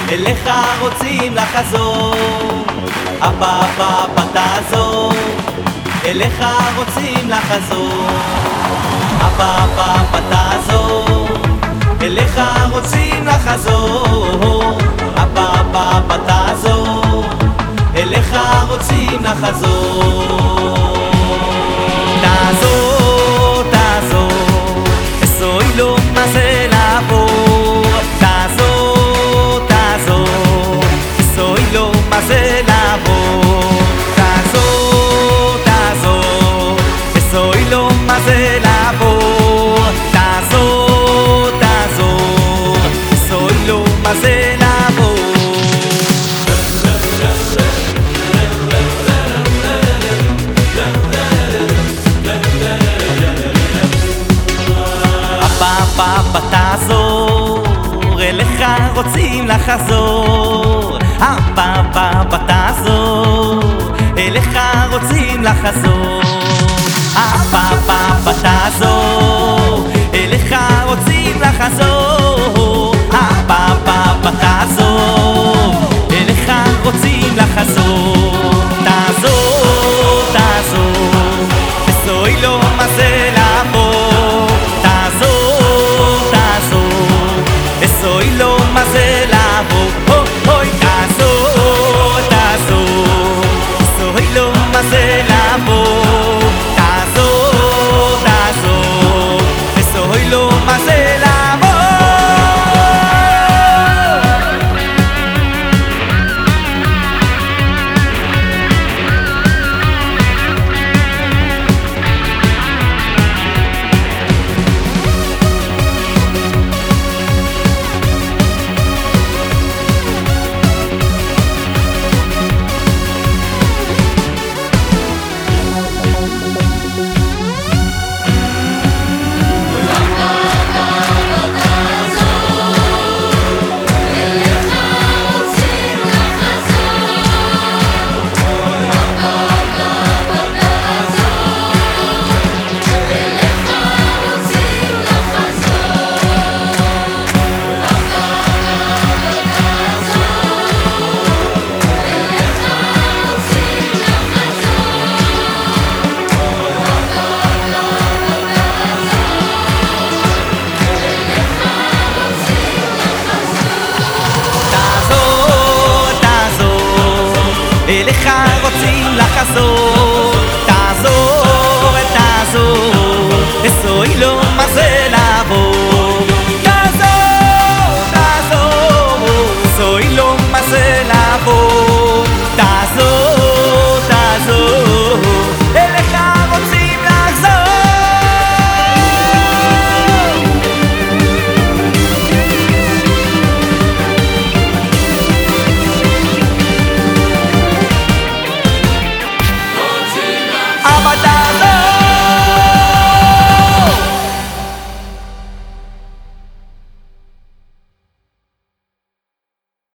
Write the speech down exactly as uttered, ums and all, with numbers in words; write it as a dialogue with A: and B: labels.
A: אליך רוצים לחזור, אבא אבא אבא תעזור, אליך רוצים לחזור, אבא אבא אבא תעזור, אליך רוצים לחזור, אבא אבא אבא תעזור, אליך רוצים לחזור. תעזור, תעזור, אסוי לו מה זה לעבור, תעזור, תעזור, אסוי לו מה זה לעבור, תעזור, תעזור, אסוי לו מה זה לעבור, תעזור, תעזור, אסוי לו מה זה לעבור. אבא תעזור, אליך רוצים לחזור, אבא אבא אבא תעזור, אליך רוצים לחזור, אבא אבא אבא תעזור, אליך רוצים לחזור, אבא אבא אבא תעזור, אליך רוצים לחזור. תעזור, תעזור, אסוי לו מה זה לעבור, תעזור, תעזור, אסוי לו מה זה לעבור, אוי, תעזור, תעזור, אסוי לו מה זה לעבור, תעזור, תעזור, אסוי לו מה זה לעבור. אליך רוצים לחזור,